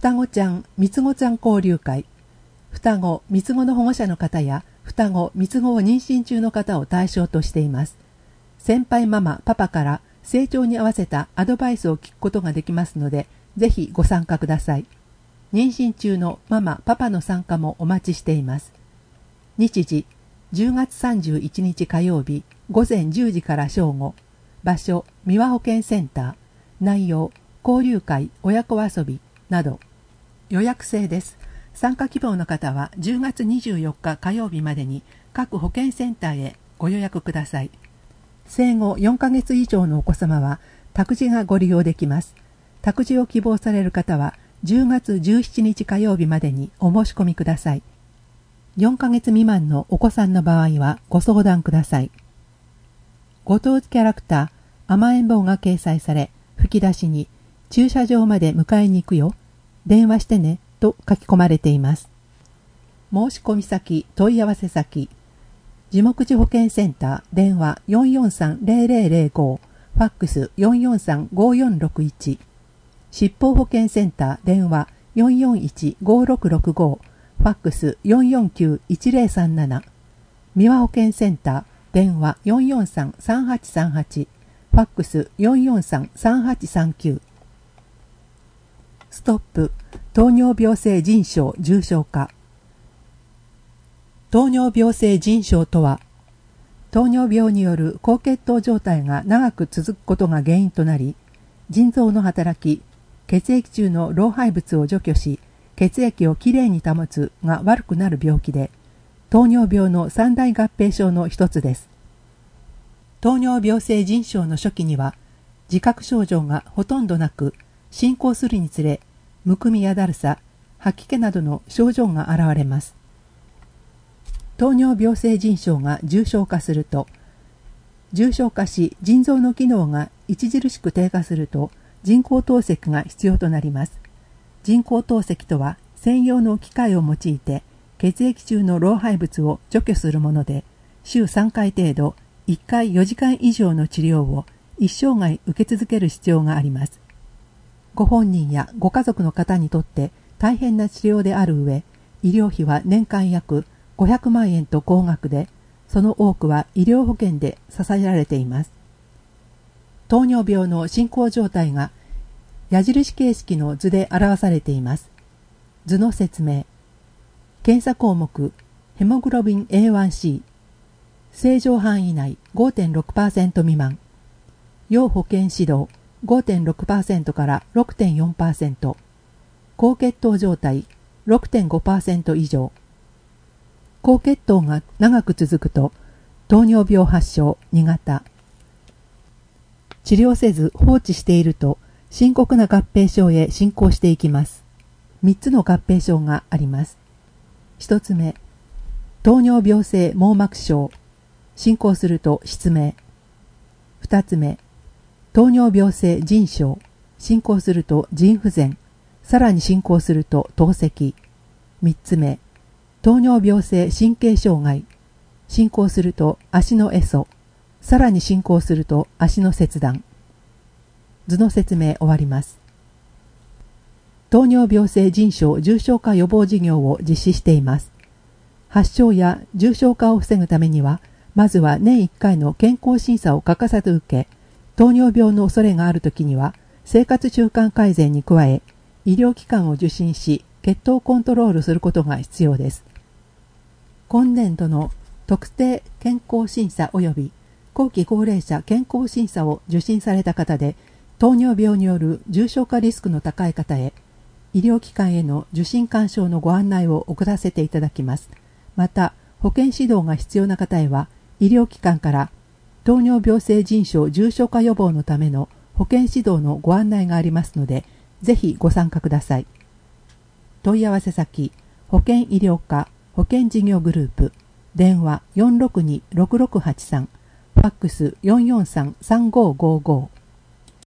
双子ちゃん三つ子ちゃん交流会、双子三つ子の保護者の方や双子三つ子を妊娠中の方を対象としています。先輩ママパパから成長に合わせたアドバイスを聞くことができますので、ぜひご参加ください。妊娠中のママパパの参加もお待ちしています。日時10月31日火曜日午前10時から正午。場所三輪保健センター。内容交流会、親子遊びなど。予約制です。参加希望の方は10月24日火曜日までに各保健センターへご予約ください。生後4ヶ月以上のお子様は託児がご利用できます。託児を希望される方は10月17日火曜日までにお申し込みください。4ヶ月未満のお子さんの場合はご相談ください。ご当地キャラクター甘えん坊が掲載され、吹き出しに駐車場まで迎えに行くよ、電話してねと書き込まれています。申し込み先、問い合わせ先、地目地保健センター、電話 443-0005、ファックス 443-5461、疾病保健センター、電話 441-5665、ファックス 449-1037、三輪保健センター、電話 443-3838、ファックス 443-3839。ストップ、糖尿病性腎症重症化。糖尿病性腎症とは、糖尿病による高血糖状態が長く続くことが原因となり、腎臓の働き、血液中の老廃物を除去し、血液をきれいに保つが悪くなる病気で、糖尿病の三大合併症の一つです。糖尿病性腎症の初期には、自覚症状がほとんどなく、進行するにつれ、むくみやだるさ、吐き気などの症状が現れます。糖尿病性腎症が重症化すると、重症化し腎臓の機能が著しく低下すると、人工透析が必要となります。人工透析とは専用の機械を用いて血液中の老廃物を除去するもので、週3回程度、1回4時間以上の治療を一生涯受け続ける必要があります。ご本人やご家族の方にとって大変な治療である上、医療費は年間約500万円と高額で、その多くは医療保険で支えられています。糖尿病の進行状態が矢印形式の図で表されています。図の説明。検査項目、ヘモグロビン A1C、正常範囲内 5.6% 未満、要保健指導 5.6% から 6.4%、高血糖状態 6.5% 以上。高血糖が長く続くと、糖尿病発症2型。治療せず放置していると、深刻な合併症へ進行していきます。3つの合併症があります。1つ目、糖尿病性網膜症。進行すると失明。2つ目、糖尿病性腎症。進行すると腎不全。さらに進行すると透析。3つ目、糖尿病性神経障害。進行すると足の壊疽。さらに進行すると足の切断。図の説明終わります。糖尿病性腎症重症化予防事業を実施しています。発症や重症化を防ぐためには、まずは年1回の健康審査を欠かさず受け、糖尿病の恐れがあるときには、生活習慣改善に加え、医療機関を受診し、血糖コントロールすることが必要です。今年度の特定健康審査及び後期高齢者健康審査を受診された方で、糖尿病による重症化リスクの高い方へ、医療機関への受診勧奨のご案内を送らせていただきます。また、保健指導が必要な方へは、医療機関から糖尿病性腎症重症化予防のための保健指導のご案内がありますので、ぜひご参加ください。問い合わせ先、保健医療課保健事業グループ、電話 462-6683、ファックス 443-3555。